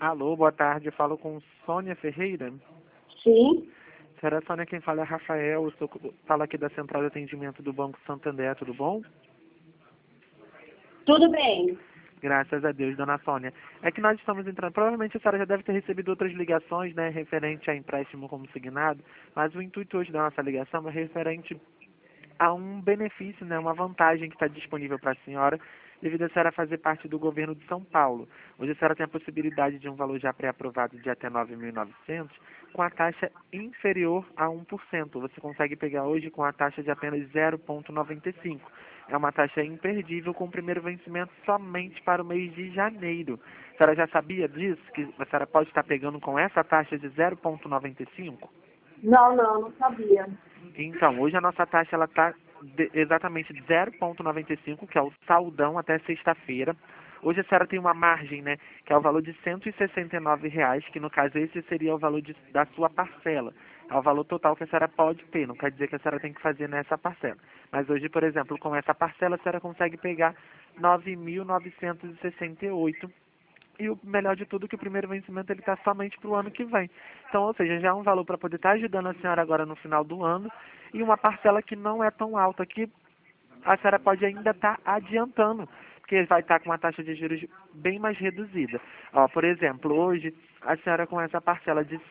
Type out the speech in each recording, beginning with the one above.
Alô, boa tarde. Eu falo com Sônia Ferreira. Sim, Senhora Sônia, quem fala é Rafael. Falo aqui da Central de Atendimento do Banco Santander, tudo bom? tudo bem. Graças a Deus, dona Sônia. É que nós estamos entrando. Provavelmente a senhora já deve ter recebido outras ligações, né, referente a empréstimo como signado, mas o intuito hoje da nossa ligação é referente a um benefício, né, uma vantagem que está disponível para a senhora, devido a senhora fazer parte do governo de São Paulo. Hoje a senhora tem a possibilidade de um valor já pré-aprovado de até 9.900, com a taxa inferior a 1%. Você consegue pegar hoje com a taxa de apenas 0,95. É uma taxa imperdível com o primeiro vencimento somente para o mês de janeiro. A senhora já sabia disso, que a senhora pode estar pegando com essa taxa de 0,95? Não sabia. Então, hoje a nossa taxa ela está exatamente 0,95, que é o saldão até sexta-feira. Hoje a senhora tem uma margem, né, que é o valor de R$ 169, que no caso esse seria o valor da sua parcela. É o valor total que a senhora pode ter, não quer dizer que a senhora tem que fazer nessa parcela. Mas hoje, por exemplo, com essa parcela a senhora consegue pegar 9.968. E o melhor de tudo é que o primeiro vencimento ele está somente para o ano que vem. Então, ou seja, já é um valor para poder estar ajudando a senhora agora no final do ano e uma parcela que não é tão alta, que a senhora pode ainda estar adiantando, porque vai estar com uma taxa de juros bem mais reduzida. Ó, por exemplo, hoje, a senhora com essa parcela de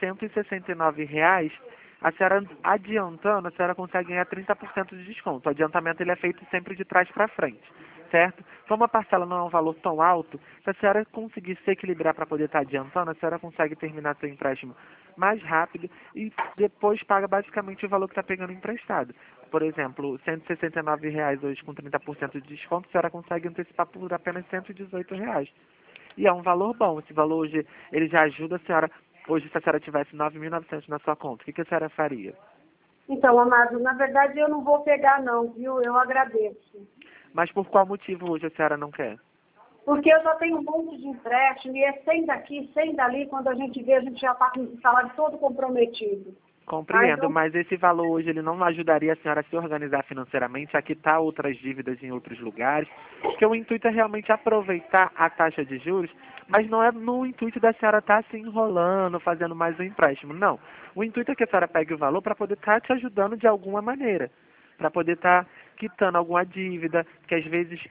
R$ 169, a senhora adiantando, a senhora consegue ganhar 30% de desconto. O adiantamento ele é feito sempre de trás para frente, certo? Como a parcela não é um valor tão alto, se a senhora conseguir se equilibrar para poder estar adiantando, a senhora consegue terminar seu empréstimo mais rápido e depois paga basicamente o valor que está pegando emprestado. Por exemplo, R$ 169 hoje com 30% de desconto, a senhora consegue antecipar por apenas R$ 118. E é um valor bom. Esse valor hoje, ele já ajuda a senhora. Hoje, se a senhora tivesse 9.900 na sua conta, o que a senhora faria? Então, amado, na verdade eu não vou pegar não, viu? Eu agradeço. Mas por qual motivo hoje a senhora não quer? Porque eu já tenho um monte de empréstimo e é 100 daqui, 100 dali, quando a gente vê, a gente já está com o salário todo comprometido. Compreendo, Então, mas esse valor hoje ele não ajudaria a senhora a se organizar financeiramente, a quitar outras dívidas em outros lugares, porque o intuito é realmente aproveitar a taxa de juros, mas não é no intuito da senhora estar se enrolando, fazendo mais um empréstimo, não. O intuito é que a senhora pegue o valor para poder estar te ajudando de alguma maneira, para poder estar quitando alguma dívida, que às vezes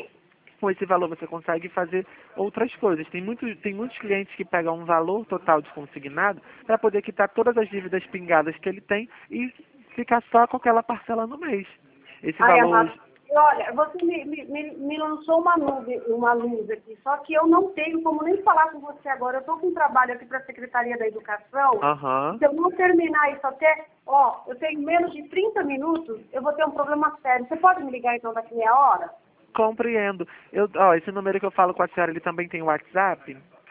com esse valor você consegue fazer outras coisas. Tem muitos clientes que pegam um valor total de consignado para poder quitar todas as dívidas pingadas que ele tem e ficar só com aquela parcela no mês. Esse ai, valor amado, hoje... olha, você me lançou uma luz aqui, só que eu não tenho como nem falar com você agora. Eu estou com um trabalho aqui para a Secretaria da Educação. Aham. Se eu não terminar isso até, eu tenho menos de 30 minutos, eu vou ter um problema sério. Você pode me ligar então daqui meia hora? Compreendo. Esse número que eu falo com a senhora, ele também tem WhatsApp?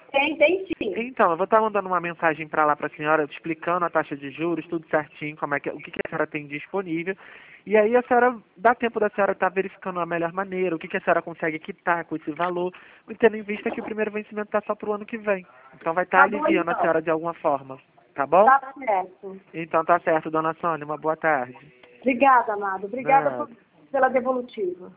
Tem sim. Então, eu vou estar mandando uma mensagem para lá para a senhora, explicando a taxa de juros, tudo certinho, como é que, o que a senhora tem disponível. E aí a senhora, dá tempo da senhora estar verificando a melhor maneira, o que a senhora consegue quitar com esse valor, tendo em vista que o primeiro vencimento está só para o ano que vem. Então vai estar Tá bom aliviando a então. senhora de alguma forma, tá bom? Tá certo. Então tá certo, dona Sônia, uma boa tarde. Obrigada, amado. Obrigada Nada. pela devolutiva.